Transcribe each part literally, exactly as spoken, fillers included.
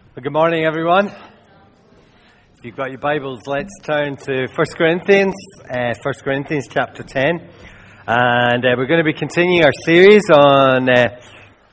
Well, good morning, everyone. If you've got your Bibles, let's turn to First Corinthians, uh, First Corinthians chapter ten. And uh, we're going to be continuing our series on uh,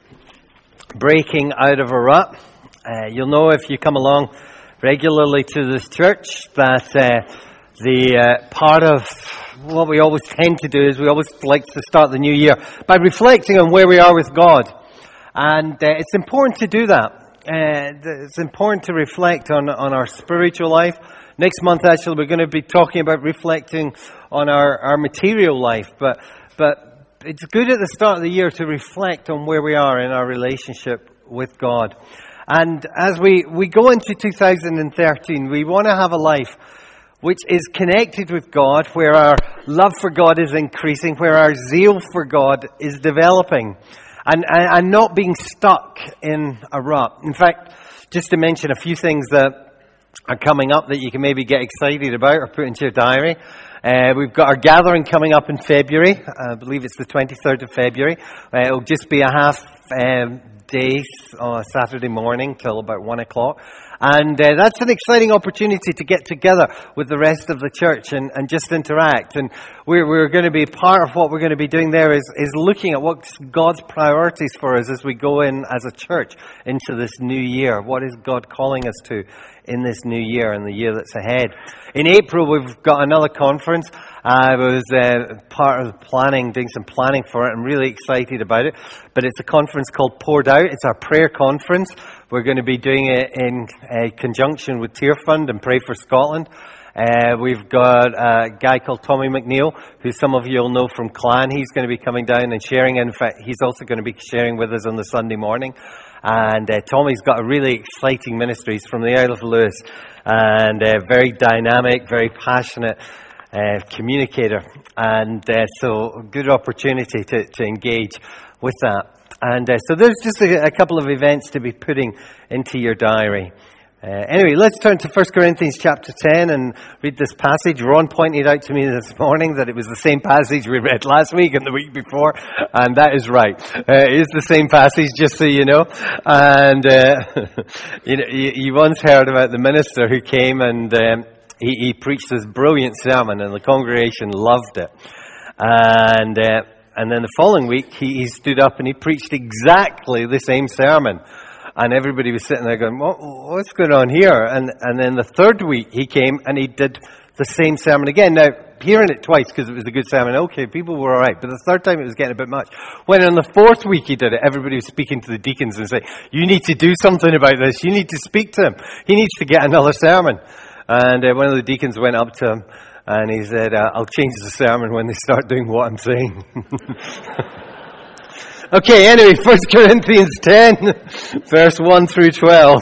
breaking out of a rut. Uh, you'll know if you come along regularly to this church that uh, the uh, part of what we always tend to do is we always like to start the new year by reflecting on where we are with God. And uh, it's important to do that. Uh, it's important to reflect on, on our spiritual life. Next month, actually, we're going to be talking about reflecting on our, our material life. But but it's good at the start of the year to reflect on where we are in our relationship with God. And as we, we go into two thousand thirteen, we want to have a life which is connected with God, where our love for God is increasing, where our zeal for God is developing. And, and not being stuck in a rut. In fact, just to mention a few things that are coming up that you can maybe get excited about or put into your diary. Uh, we've got our gathering coming up in February. I believe it's the twenty-third of February. Uh, it'll just be a half um, day on a Saturday morning till about one o'clock. And uh, that's an exciting opportunity to get together with the rest of the church and, and just interact. And we're, we're going to be, part of what we're going to be doing there is, is looking at what's God's priorities for us as we go in as a church into this new year. What is God calling us to in this new year and the year that's ahead? In April, we've got another conference. I was uh, part of the planning, doing some planning for it. I'm really excited about it. But it's a conference called Poured Out. It's our prayer conference. We're going to be doing it in uh, conjunction with Tear Fund and Pray for Scotland. Uh, we've got a guy called Tommy McNeil, who some of you will know from Clan. He's going to be coming down and sharing. In fact, he's also going to be sharing with us on the Sunday morning. And uh, Tommy's got a really exciting ministry. He's from the Isle of Lewis. And uh, very dynamic, very passionate uh, communicator. And uh, so a good opportunity to, to engage with that. And uh, so there's just a, a couple of events to be putting into your diary. Uh, anyway, let's turn to First Corinthians chapter ten and read this passage. Ron pointed out to me this morning that it was the same passage we read last week and the week before, and that is right. Uh, it is the same passage, just so you know. And uh, you know, you, you once heard about the minister who came and um, he, he preached this brilliant sermon, and the congregation loved it. And uh, and then the following week, he, he stood up and he preached exactly the same sermon. And everybody was sitting there going, what, what's going on here? And and then the third week he came and he did the same sermon again. Now, hearing it twice because it was a good sermon, okay, people were all right. But the third time it was getting a bit much. When on the fourth week he did it, everybody was speaking to the deacons and saying, you need to do something about this. You need to speak to him. He needs to get another sermon. And uh, one of the deacons went up to him and he said, uh, I'll change the sermon when they start doing what I'm saying. Okay, anyway, First Corinthians ten, verse one through twelve.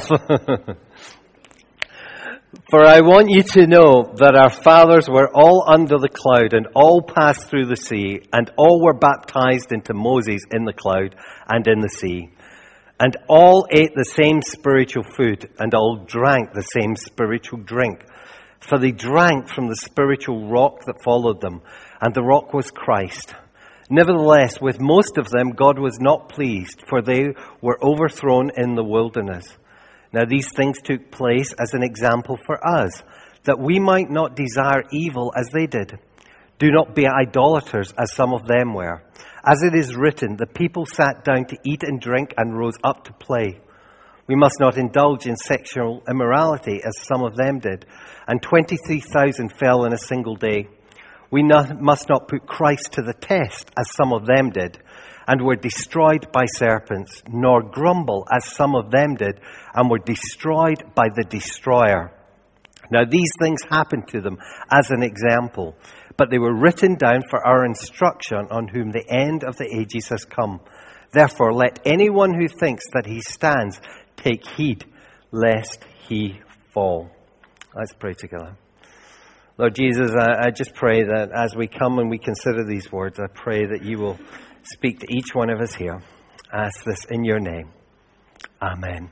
For I want you to know that our fathers were all under the cloud and all passed through the sea, and all were baptized into Moses in the cloud and in the sea. And all ate the same spiritual food, and all drank the same spiritual drink. For they drank from the spiritual rock that followed them, and the rock was Christ. Nevertheless, with most of them, God was not pleased, for they were overthrown in the wilderness. Now these things took place as an example for us, that we might not desire evil as they did. Do not be idolaters, as some of them were. As it is written, the people sat down to eat and drink and rose up to play. We must not indulge in sexual immorality, as some of them did, and twenty-three thousand fell in a single day. We not, must not put Christ to the test, as some of them did, and were destroyed by serpents, nor grumble, as some of them did, and were destroyed by the destroyer. Now these things happened to them as an example, but they were written down for our instruction, on whom the end of the ages has come. Therefore, let anyone who thinks that he stands take heed, lest he fall. Let's pray together. Lord Jesus, I, I just pray that as we come and we consider these words, I pray that you will speak to each one of us here. I ask this in your name. Amen.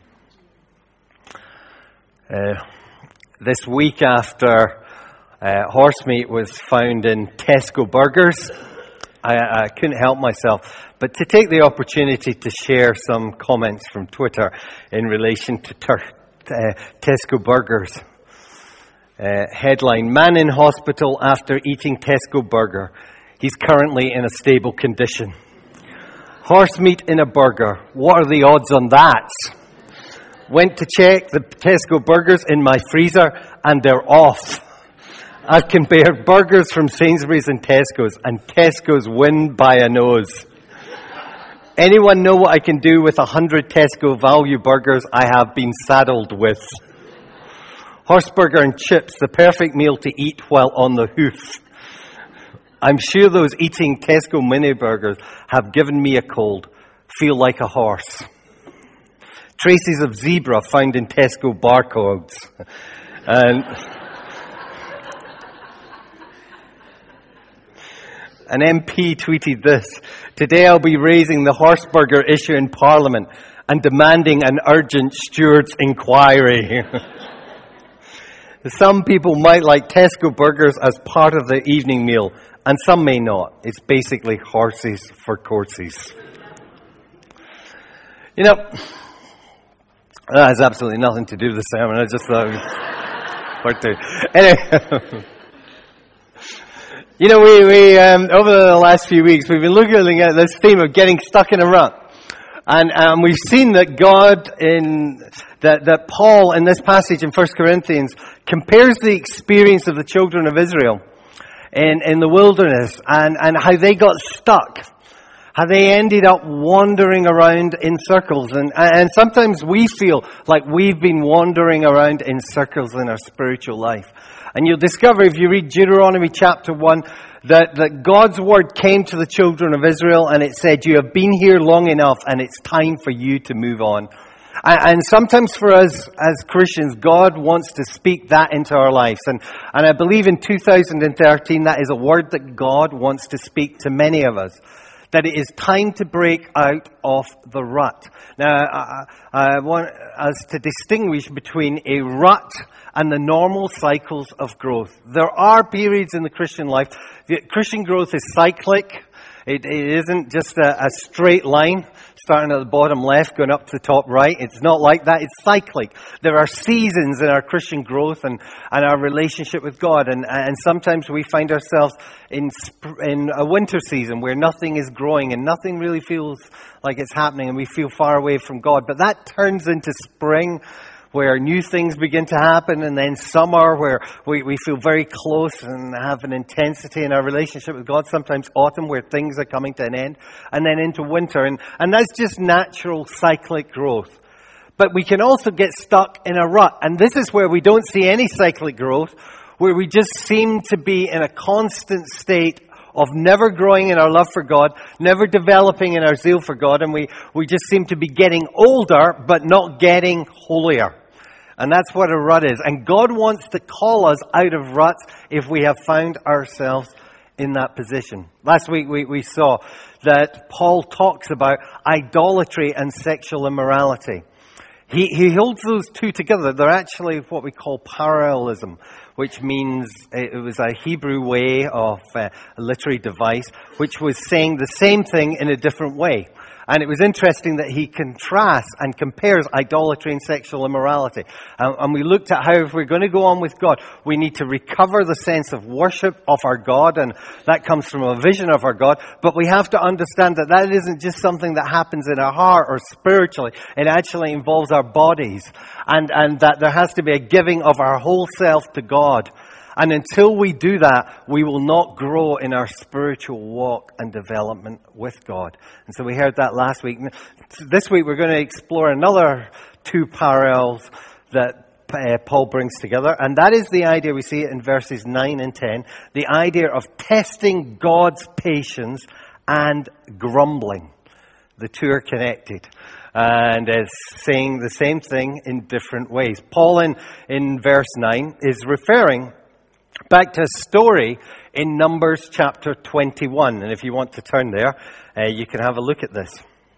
Uh, this week after uh, horse meat was found in Tesco burgers, I, I couldn't help myself but to take the opportunity to share some comments from Twitter in relation to tur- uh, Tesco burgers. Uh, headline, man in hospital after eating Tesco burger. He's currently in a stable condition. Horse meat in a burger. What are the odds on that? Went to check the Tesco burgers in my freezer and they're off. I've compared burgers from Sainsbury's and Tesco's, and Tesco's win by a nose. Anyone know what I can do with a hundred Tesco value burgers I have been saddled with? Horse burger and chips, the perfect meal to eat while on the hoof. I'm sure those eating Tesco mini burgers have given me a cold. Feel like a horse. Traces of zebra found in Tesco barcodes. And an M P tweeted this: today I'll be raising the horse burger issue in Parliament and demanding an urgent steward's inquiry. Some people might like Tesco burgers as part of their evening meal, and some may not. It's basically horses for courses. You know, that has absolutely nothing to do with the sermon. I just thought it was part two. Anyway, you know, we, we um, over the last few weeks, we've been looking at this theme of getting stuck in a rut. And um, we've seen that God in, that, that Paul in this passage in First Corinthians compares the experience of the children of Israel in, in the wilderness and, and how they got stuck. How they ended up wandering around in circles. And, and sometimes we feel like we've been wandering around in circles in our spiritual life. And you'll discover if you read Deuteronomy chapter one, that, that God's word came to the children of Israel and it said, you have been here long enough and it's time for you to move on. And, and sometimes for us as Christians, God wants to speak that into our lives. And, and I believe in two thousand thirteen, that is a word that God wants to speak to many of us. That it is time to break out of the rut. Now, I, I want us to distinguish between a rut and the normal cycles of growth. There are periods in the Christian life. The Christian growth is cyclic. It, it isn't just a, a straight line, starting at the bottom left, going up to the top right. It's not like that. It's cyclic. There are seasons in our Christian growth and, and our relationship with God. And, and sometimes we find ourselves in, sp- in a winter season where nothing is growing and nothing really feels like it's happening and we feel far away from God. But that turns into spring, where new things begin to happen, and then summer where we, we feel very close and have an intensity in our relationship with God. Sometimes autumn where things are coming to an end, and then into winter. And, and that's just natural cyclic growth. But we can also get stuck in a rut. And this is where we don't see any cyclic growth, where we just seem to be in a constant state of never growing in our love for God, never developing in our zeal for God, and we, we just seem to be getting older, but not getting holier. And that's what a rut is. And God wants to call us out of ruts if we have found ourselves in that position. Last week we, we saw that Paul talks about idolatry and sexual immorality. He, he holds those two together. They're actually what we call parallelism, which means it was a Hebrew way of uh, a literary device, which was saying the same thing in a different way. And it was interesting that he contrasts and compares idolatry and sexual immorality. Um, and we looked at how if we're going to go on with God, we need to recover the sense of worship of our God. And that comes from a vision of our God. But we have to understand that that isn't just something that happens in our heart or spiritually. It actually involves our bodies. And, and that there has to be a giving of our whole self to God. And until we do that, we will not grow in our spiritual walk and development with God. And so we heard that last week. This week we're going to explore another two parallels that uh, Paul brings together. And that is the idea, we see it in verses nine and ten, the idea of testing God's patience and grumbling. The two are connected. And is saying the same thing in different ways. Paul in, in verse nine is referring back to a story in Numbers chapter twenty-one. And if you want to turn there, uh, you can have a look at this.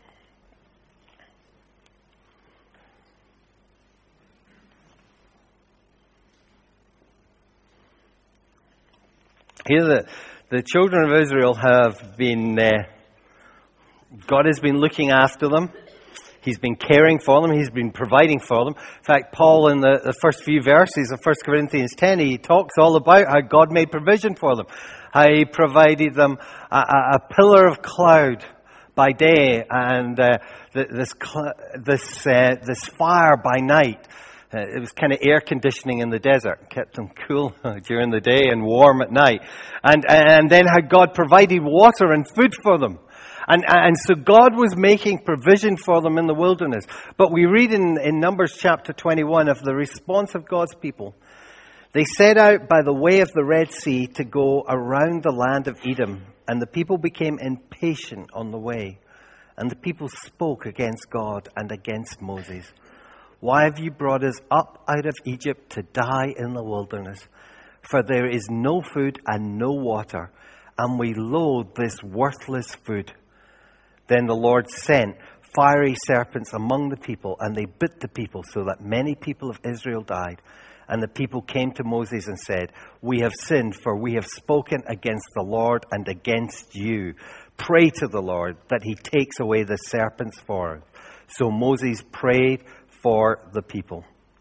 Here the, the children of Israel have been, uh, God has been looking after them. He's been caring for them. He's been providing for them. In fact, Paul, in the, the first few verses of First Corinthians ten, he talks all about how God made provision for them. How he provided them a, a, a pillar of cloud by day and uh, this cl- this uh, this fire by night. Uh, it was kind of air conditioning in the desert, kept them cool during the day and warm at night. And and then how God provided water and food for them. And and so God was making provision for them in the wilderness. But we read in, in Numbers chapter twenty-one of the response of God's people. They set out by the way of the Red Sea to go around the land of Edom. And the people became impatient on the way. And the people spoke against God and against Moses. Why have you brought us up out of Egypt to die in the wilderness? For there is no food and no water, and we loathe this worthless food. Then the Lord sent fiery serpents among the people, and they bit the people, so that many people of Israel died. And the people came to Moses and said, we have sinned, for we have spoken against the Lord and against you. Pray to the Lord that he takes away the serpents for us. So Moses prayed for the people.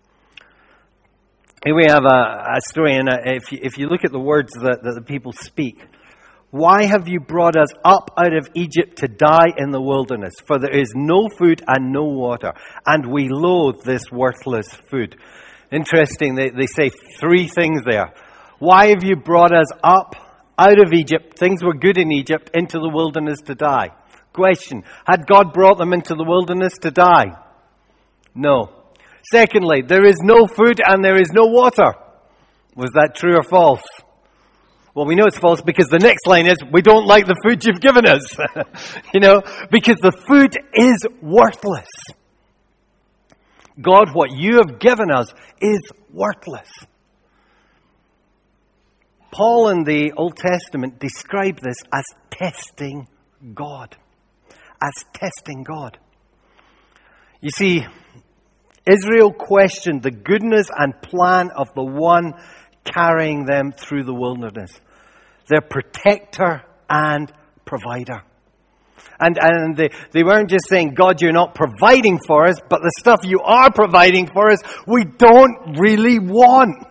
Here we have a, a story, and if you, if you look at the words that, that the people speak, why have you brought us up out of Egypt to die in the wilderness? For there is no food and no water, and we loathe this worthless food. Interesting, they, they say three things there. Why have you brought us up out of Egypt? Things were good in Egypt, into the wilderness to die. Question, had God brought them into the wilderness to die? No. Secondly, there is no food and there is no water. Was that true or false? Well, we know it's false because the next line is, we don't like the food you've given us. You know, because the food is worthless. God, what you have given us is worthless. Paul in the Old Testament described this as testing God. As testing God. You see, Israel questioned the goodness and plan of the one carrying them through the wilderness. Their protector and provider. And and they, they weren't just saying, God, you're not providing for us, but the stuff you are providing for us, we don't really want.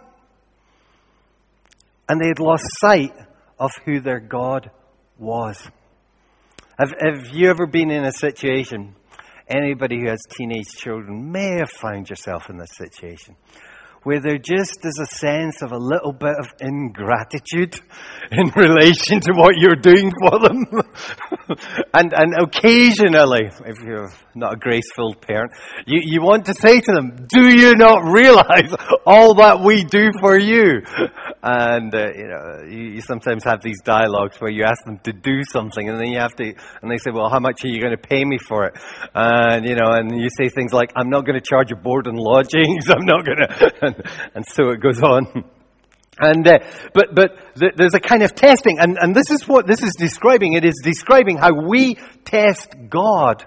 And they had lost sight of who their God was. Have, have you ever been in a situation, anybody who has teenage children may have found yourself in this situation, where there just is a sense of a little bit of ingratitude in relation to what you're doing for them. and and occasionally, if you're not a graceful parent, you, you want to say to them, do you not realize all that we do for you? And, uh, you know, you, you sometimes have these dialogues where you ask them to do something and then you have to, and they say, well, how much are you going to pay me for it? And, you know, and you say things like, I'm not going to charge you board and lodgings. I'm not going to, and, and so it goes on. And, uh, but, but th- there's a kind of testing, and, and this is what this is describing. It is describing how we test God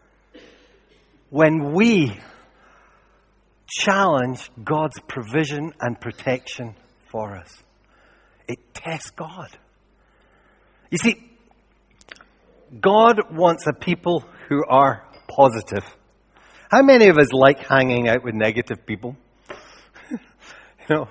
when we challenge God's provision and protection for us. It tests God. You see, God wants a people who are positive. How many of us like hanging out with negative people? You know,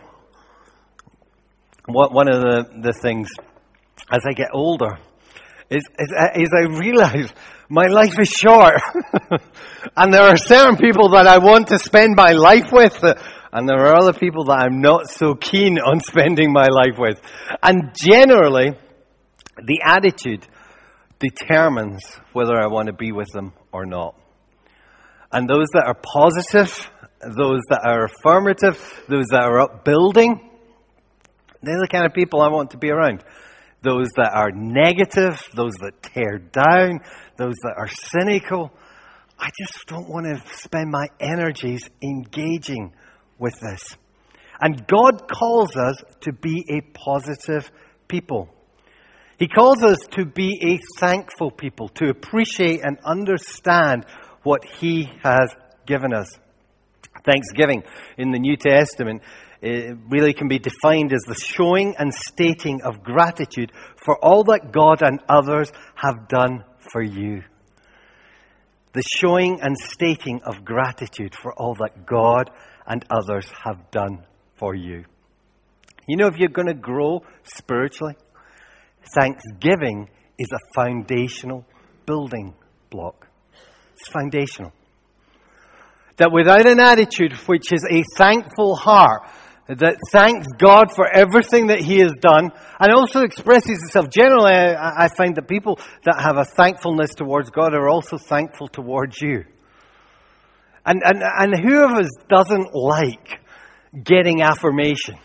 what one of the, the things as I get older is, is, is I realize my life is short. And there are certain people that I want to spend my life with. And there are other people that I'm not so keen on spending my life with. And generally, the attitude determines whether I want to be with them or not. And those that are positive, those that are affirmative, those that are upbuilding, they're the kind of people I want to be around. Those that are negative, those that tear down, those that are cynical, I just don't want to spend my energies engaging with this. And God calls us to be a positive people. He calls us to be a thankful people, to appreciate and understand what He has given us. Thanksgiving in the New Testament it really can be defined as the showing and stating of gratitude for all that God and others have done for you. the showing and stating of gratitude for all that God and others have done for you. You know, if you're going to grow spiritually, thanksgiving is a foundational building block. It's foundational. That without an attitude which is a thankful heart, that thanks God for everything that He has done, and also expresses itself. Generally, I, I find that people that have a thankfulness towards God are also thankful towards you. And, and, and who of us doesn't like getting affirmation?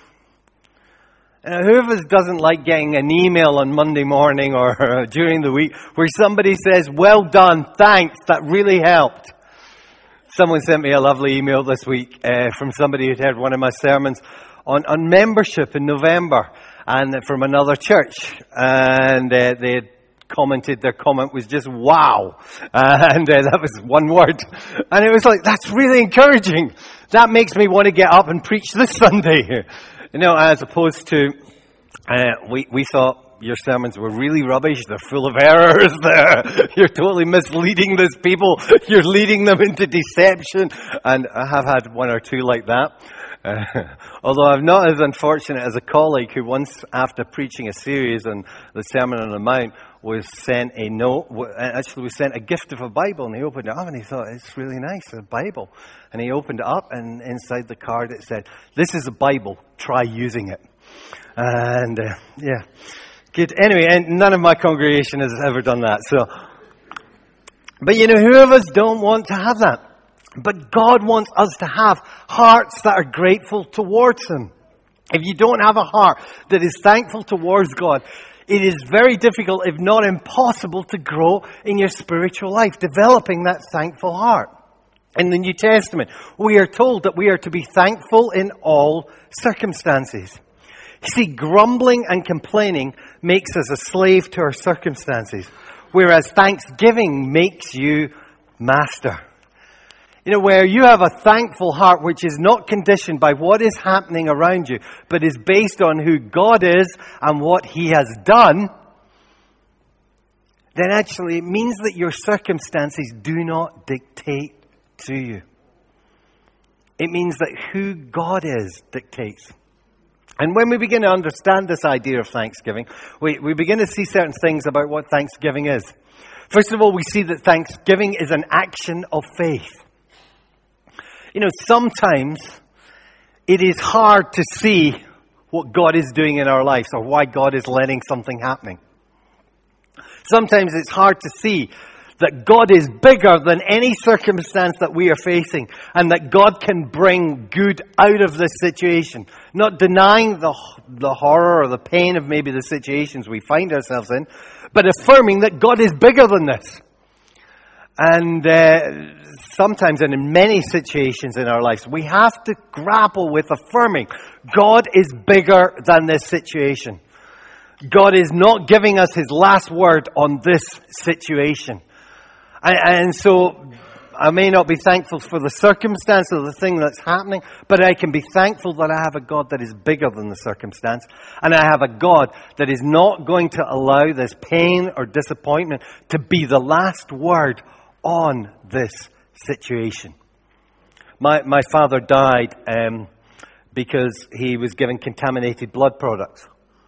Uh, who of us doesn't like getting an email on Monday morning or uh, during the week where somebody says, well done, thanks, that really helped? Someone sent me a lovely email this week uh, from somebody who'd heard one of my sermons on, on membership in November, and from another church. And uh, they had commented, their comment was just, wow. Uh, and uh, that was one word. And it was like, that's really encouraging. That makes me want to get up and preach this Sunday. You know, as opposed to, uh, we, we thought, your sermons were really rubbish. They're full of errors. They're, you're totally misleading these people. You're leading them into deception. And I have had one or two like that. Uh, although I'm not as unfortunate as a colleague who once, after preaching a series on the Sermon on the Mount, was sent a note, actually was sent a gift of a Bible, and he opened it up and he thought, it's really nice, a Bible. And he opened it up, and inside the card it said, this is a Bible, try using it. And uh, yeah. Good. Anyway, and none of my congregation has ever done that. So, but you know, who of us don't want to have that? But God wants us to have hearts that are grateful towards Him. If you don't have a heart that is thankful towards God, it is very difficult, if not impossible, to grow in your spiritual life, developing that thankful heart. In the New Testament, we are told that we are to be thankful in all circumstances. You see, grumbling and complaining makes us a slave to our circumstances, whereas thanksgiving makes you master. You know, where you have a thankful heart which is not conditioned by what is happening around you, but is based on who God is and what He has done, then actually it means that your circumstances do not dictate to you. It means that who God is dictates. And when we begin to understand this idea of thanksgiving, we, we begin to see certain things about what thanksgiving is. First of all, we see that thanksgiving is an action of faith. You know, sometimes it is hard to see what God is doing in our lives or why God is letting something happening. Sometimes it's hard to see that God is bigger than any circumstance that we are facing, and that God can bring good out of this situation. Not denying the, the horror or the pain of maybe the situations we find ourselves in, but affirming that God is bigger than this. And uh, sometimes, and in many situations in our lives, we have to grapple with affirming God is bigger than this situation. God is not giving us His last word on this situation. And so I may not be thankful for the circumstance or the thing that's happening, but I can be thankful that I have a God that is bigger than the circumstance. And I have a God that is not going to allow this pain or disappointment to be the last word on this situation. My my father died um, because he was given contaminated blood products.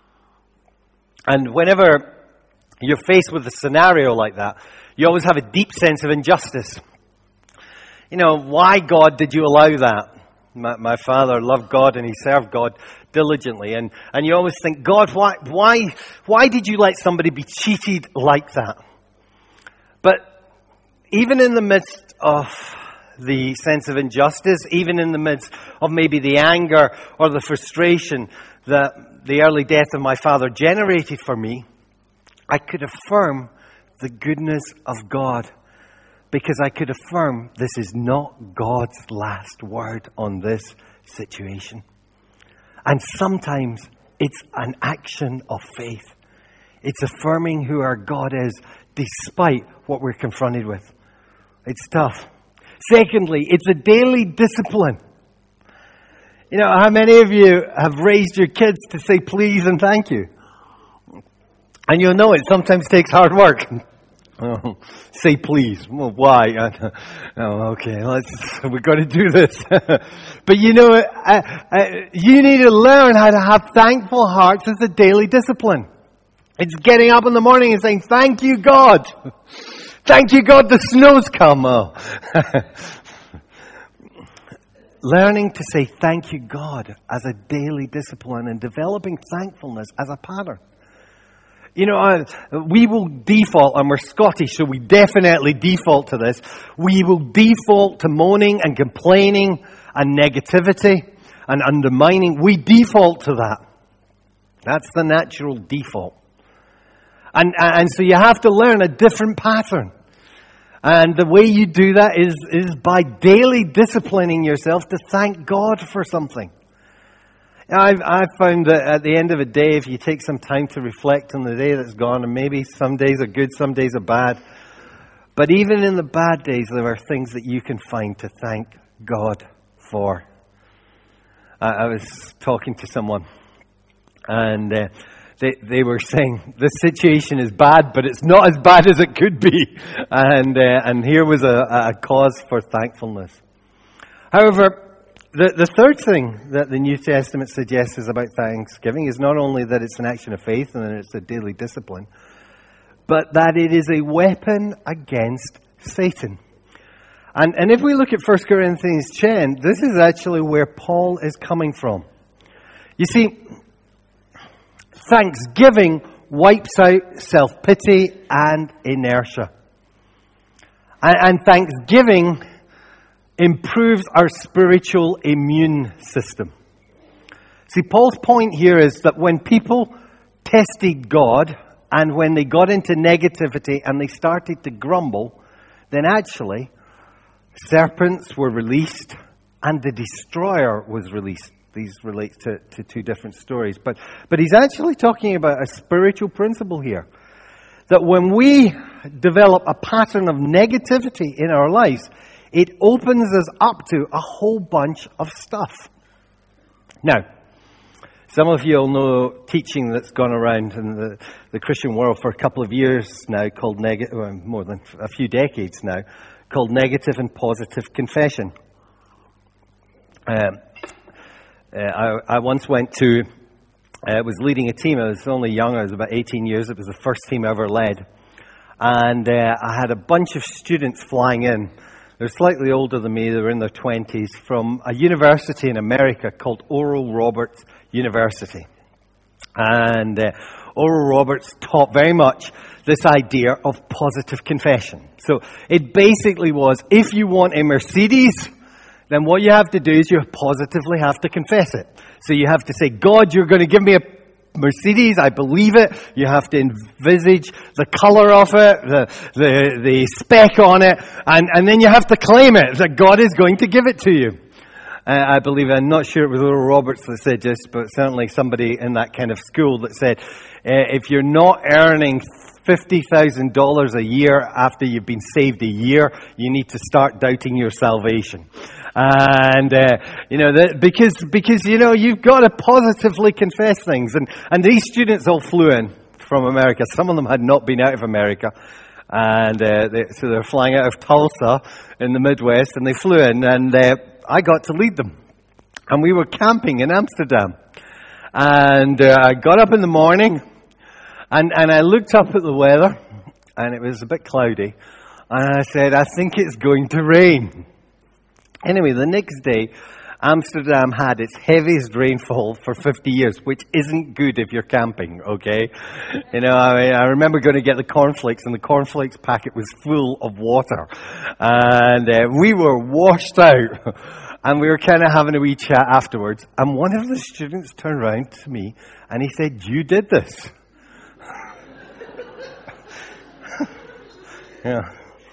And whenever you're faced with a scenario like that, you always have a deep sense of injustice. You know, why, God, did you allow that? My, my father loved God and he served God diligently. And, and you always think, God, why, why, why did you let somebody be cheated like that? But even in the midst of the sense of injustice, even in the midst of maybe the anger or the frustration that the early death of my father generated for me, I could affirm the goodness of God, because I could affirm this is not God's last word on this situation. And sometimes it's an action of faith. It's affirming who our God is despite what we're confronted with. It's tough. Secondly, it's a daily discipline. You know, how many of you have raised your kids to say please and thank you? And you'll know it sometimes takes hard work. Oh, say please. Well, why? Oh, okay. Let's. We've got to do this. But you know, I, I, you need to learn how to have thankful hearts as a daily discipline. It's getting up in the morning and saying, "Thank you, God. Thank you, God. The snow's come." Oh. Learning to say thank you, God, as a daily discipline and developing thankfulness as a pattern. You know, uh, we will default, and we're Scottish, so we definitely default to this. We will default to moaning and complaining and negativity and undermining. We default to that. That's the natural default. And, and so you have to learn a different pattern. And the way you do that is, is by daily disciplining yourself to thank God for something. I've, I've found that at the end of a day, if you take some time to reflect on the day that's gone, and maybe some days are good, some days are bad, but even in the bad days, there are things that you can find to thank God for. I, I was talking to someone, and uh, they, they were saying, this situation is bad, but it's not as bad as it could be. And, uh, and here was a, a cause for thankfulness. However, The, the third thing that the New Testament suggests is about thanksgiving is not only that it's an action of faith and that it's a daily discipline, but that it is a weapon against Satan. And, and if we look at First Corinthians ten, this is actually where Paul is coming from. You see, thanksgiving wipes out self-pity and inertia. And, and thanksgiving improves our spiritual immune system. See, Paul's point here is that when people tested God and when they got into negativity and they started to grumble, then actually serpents were released and the destroyer was released. These relate to, to two different stories. But, but he's actually talking about a spiritual principle here. That when we develop a pattern of negativity in our lives, it opens us up to a whole bunch of stuff. Now, some of you will know teaching that's gone around in the, the Christian world for a couple of years now called, neg- well, more than a few decades now, called negative and positive confession. Um, uh, I, I once went to, I uh, was leading a team. I was only young. I was about eighteen years. It was the first team I ever led. And uh, I had a bunch of students flying in. They're slightly older than me. They were in their twenties from a university in America called Oral Roberts University. And uh, Oral Roberts taught very much this idea of positive confession. So it basically was, if you want a Mercedes, then what you have to do is you positively have to confess it. So you have to say, God, you're going to give me a Mercedes, I believe it. You have to envisage the color of it, the the, the spec on it, and, and then you have to claim it, that God is going to give it to you. Uh, I believe, I'm not sure it was Oral Roberts that said this, but certainly somebody in that kind of school that said, uh, if you're not earning fifty thousand dollars a year after you've been saved a year, you need to start doubting your salvation. And, uh, you know, that, because, because, you know, you've got to positively confess things. And, and these students all flew in from America. Some of them had not been out of America. And, uh, they, so they're flying out of Tulsa in the Midwest, and they flew in, and, uh, I got to lead them. And we were camping in Amsterdam. And, uh, I got up in the morning, and, and I looked up at the weather, and it was a bit cloudy. And I said, I think it's going to rain. Anyway, the next day, Amsterdam had its heaviest rainfall for fifty years, which isn't good if you're camping, okay? You know, I mean, I remember going to get the cornflakes, and the cornflakes packet was full of water. And uh, we were washed out, and we were kind of having a wee chat afterwards. And one of the students turned around to me, and he said, you did this. Yeah.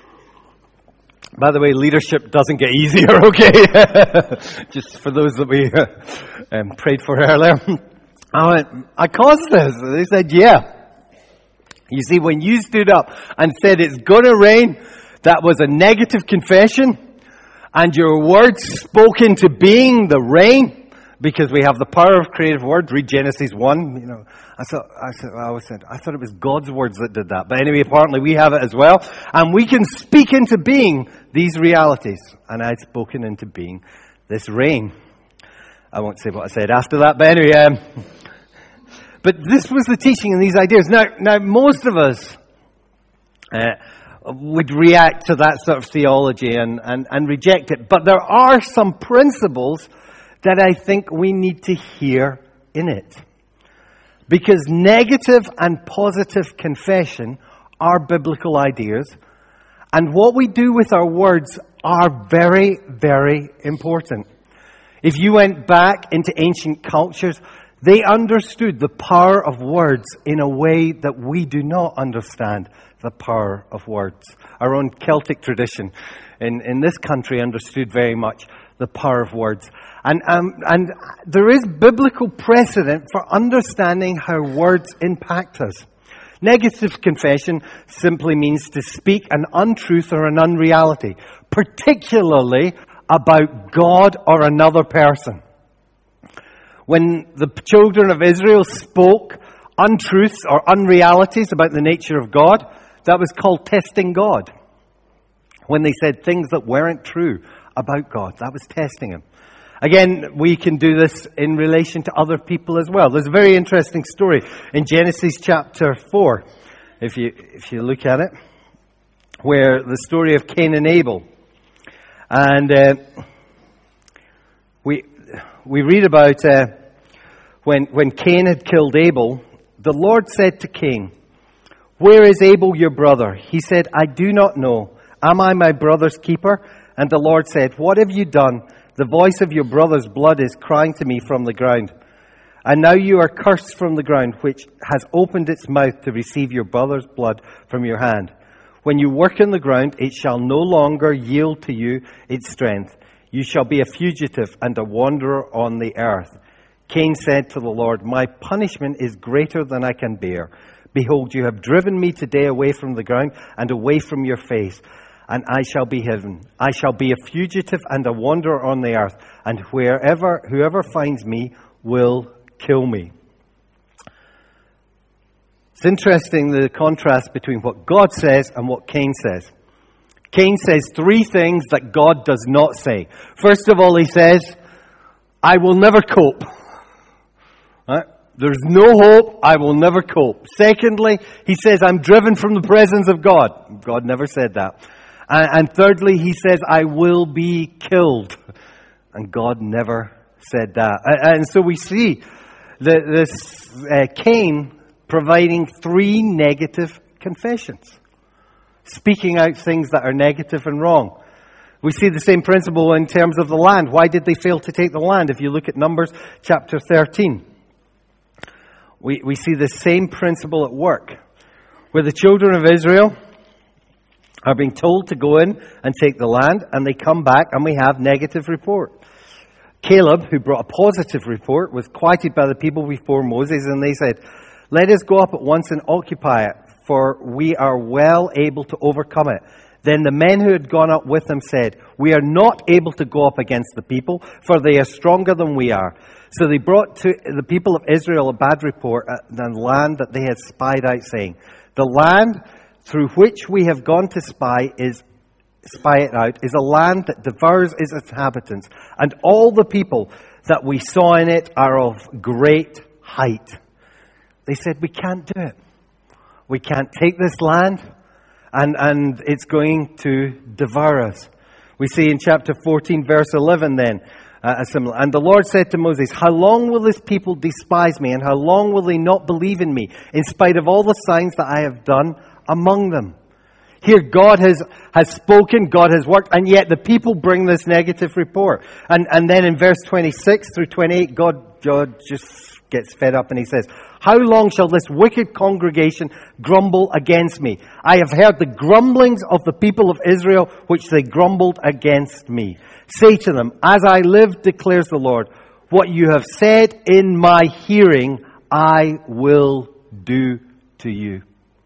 By the way, leadership doesn't get easier, okay? Just for those that we uh, um, prayed for earlier. I went, I caused this. They said, yeah. You see, when you stood up and said it's going to rain, that was a negative confession. And your words spoke into being the rain. because we have the power of creative words. Read Genesis one. You know, I thought, I thought, I always said, I thought it was God's words that did that. But anyway, apparently we have it as well. And we can speak into being these realities. And I'd spoken into being this rain. I won't say what I said after that, but anyway, um, but this was the teaching and these ideas. Now, now most of us uh, would react to that sort of theology and, and, and reject it. But there are some principles that I think we need to hear in it. Because negative and positive confession are biblical ideas. And what we do with our words are very, very important. If you went back into ancient cultures, they understood the power of words in a way that we do not understand the power of words. Our own Celtic tradition in, in this country understood very much the power of words. And, um, and there is biblical precedent for understanding how words impact us. Negative confession simply means to speak an untruth or an unreality, particularly about God or another person. When the children of Israel spoke untruths or unrealities about the nature of God, that was called testing God. When they said things that weren't true about God, that was testing Him. Again, we can do this in relation to other people as well. There's a very interesting story in Genesis chapter four, if you if you look at it, where the story of Cain and Abel. And uh, we we read about uh, when when Cain had killed Abel, the Lord said to Cain, "Where is Abel your brother?" He said, "I do not know. Am I my brother's keeper?" And the Lord said, "What have you done? The voice of your brother's blood is crying to me from the ground. And now you are cursed from the ground, which has opened its mouth to receive your brother's blood from your hand. When you work in the ground, it shall no longer yield to you its strength. You shall be a fugitive and a wanderer on the earth." Cain said to the Lord, "My punishment is greater than I can bear. Behold, you have driven me today away from the ground and away from your face. And I shall be hidden. I shall be a fugitive and a wanderer on the earth, and wherever whoever finds me will kill me." It's interesting, the contrast between what God says and what Cain says. Cain says three things that God does not say. First of all, he says, "I will never cope." Right? There's no hope. I will never cope. Secondly, he says, "I'm driven from the presence of God." God never said that. And thirdly, he says, "I will be killed." And God never said that. And so we see this uh, Cain providing three negative confessions, speaking out things that are negative and wrong. We see the same principle in terms of the land. Why did they fail to take the land? If you look at Numbers chapter thirteen, we, we see the same principle at work, where the children of Israel are being told to go in and take the land, and they come back and we have negative report. Caleb, who brought a positive report, was quieted by the people before Moses, and they said, "Let us go up at once and occupy it, for we are well able to overcome it." Then the men who had gone up with him said, "We are not able to go up against the people, for they are stronger than we are." So they brought to the people of Israel a bad report of the land that they had spied out, saying, "The land through which we have gone to spy is spy it out is a land that devours its inhabitants, and all the people that we saw in it are of great height." They said, "We can't do it. We can't take this land, and, and it's going to devour us." We see in chapter fourteen, verse eleven then, uh, a similar. "And the Lord said to Moses, how long will this people despise me, and how long will they not believe in me, in spite of all the signs that I have done among them?" Here God has, has spoken, God has worked, and yet the people bring this negative report. And, and then in verse twenty-six through twenty-eight, God, God just gets fed up and he says, "How long shall this wicked congregation grumble against me? I have heard the grumblings of the people of Israel, which they grumbled against me. Say to them, as I live, declares the Lord, what you have said in my hearing, I will do to you."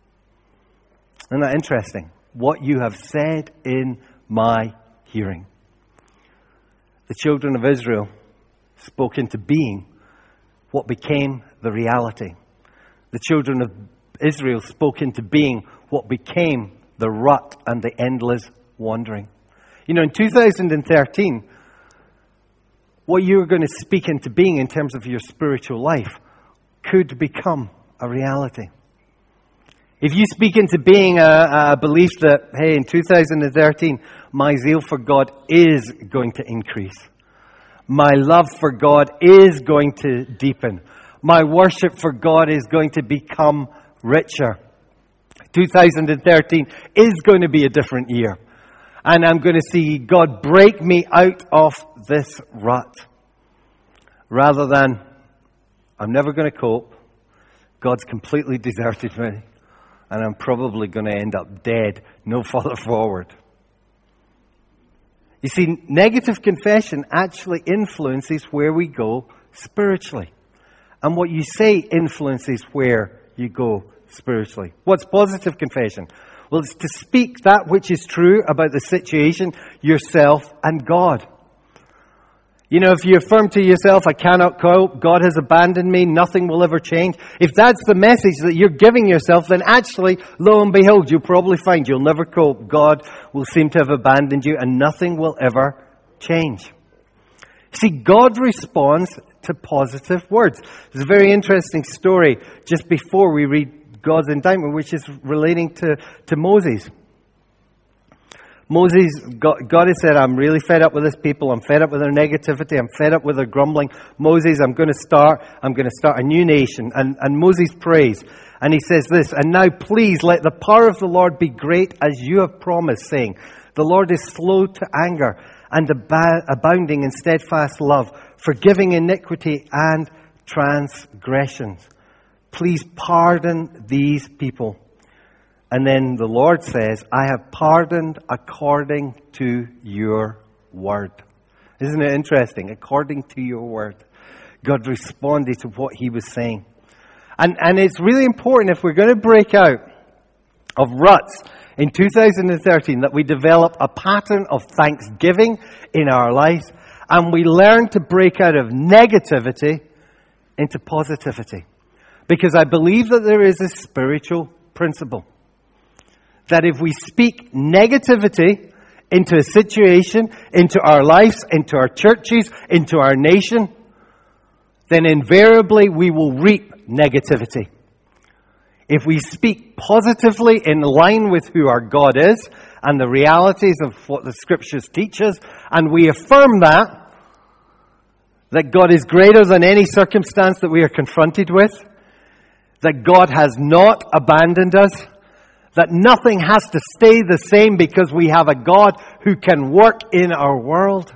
Isn't that interesting? What you have said in my hearing. The children of Israel spoke into being what became the reality. The children of Israel spoke into being what became the rut and the endless wandering. You know, in two thousand thirteen, what you're going to speak into being in terms of your spiritual life could become a reality. If you speak into being a, a belief that, hey, in two thousand thirteen, my zeal for God is going to increase. My love for God is going to deepen. My worship for God is going to become richer. two thousand thirteen is going to be a different year. And I'm going to see God break me out of this rut. Rather than, I'm never going to cope. God's completely deserted me. And I'm probably going to end up dead no further forward. You see, negative confession actually influences where we go spiritually. And what you say influences where you go spiritually. What's positive confession? Well, it's to speak that which is true about the situation, yourself, and God. You know, if you affirm to yourself, I cannot cope, God has abandoned me, nothing will ever change. If that's the message that you're giving yourself, then actually, lo and behold, you'll probably find you'll never cope. God will seem to have abandoned you and nothing will ever change. See, God responds to positive words. There's a very interesting story just before we read God's indictment, which is relating to, to Moses. Moses, God, God has said, I'm really fed up with this people. I'm fed up with their negativity. I'm fed up with their grumbling. Moses, I'm going to start, I'm going to start a new nation. And, and Moses prays. And he says this, and now please let the power of the Lord be great as you have promised, saying, the Lord is slow to anger and ab- abounding in steadfast love, forgiving iniquity and transgressions. Please pardon these people. And then the Lord says, I have pardoned according to your word. Isn't it interesting? According to your word. God responded to what he was saying. And, and it's really important if we're going to break out of ruts in two thousand thirteen that we develop a pattern of thanksgiving in our lives and we learn to break out of negativity into positivity. Because I believe that there is a spiritual principle. That if we speak negativity into a situation, into our lives, into our churches, into our nation, then invariably we will reap negativity. If we speak positively in line with who our God is and the realities of what the Scriptures teach us, and we affirm that, that God is greater than any circumstance that we are confronted with, that God has not abandoned us, that nothing has to stay the same because we have a God who can work in our world,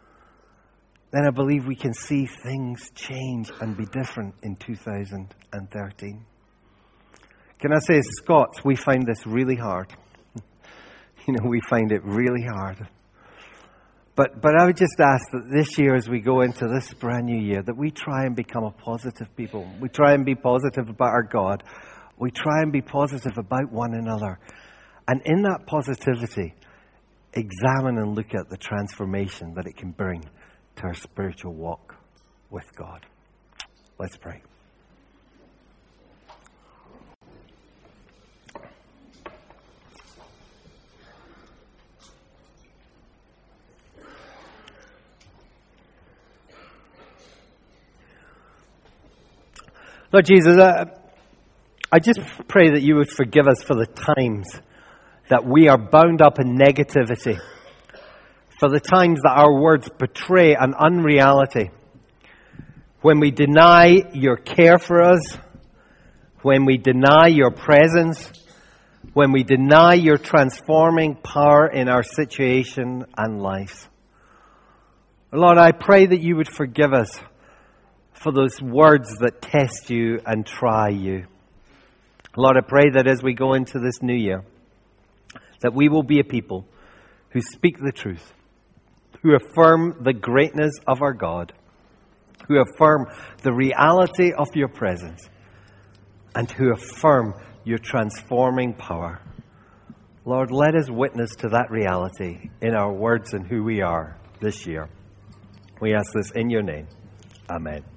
then I believe we can see things change and be different in two thousand thirteen. Can I say, as Scots, we find this really hard. You know, we find it really hard. But but I would just ask that this year, as we go into this brand new year, that we try and become a positive people. We try and be positive about our God. We try and be positive about one another. And in that positivity, examine and look at the transformation that it can bring to our spiritual walk with God. Let's pray. Lord Jesus, uh, I just pray that you would forgive us for the times that we are bound up in negativity, for the times that our words betray an unreality, when we deny your care for us, when we deny your presence, when we deny your transforming power in our situation and life. Lord, I pray that you would forgive us for those words that test you and try you. Lord, I pray that as we go into this new year, that we will be a people who speak the truth, who affirm the greatness of our God, who affirm the reality of your presence, and who affirm your transforming power. Lord, let us witness to that reality in our words and who we are this year. We ask this in your name. Amen.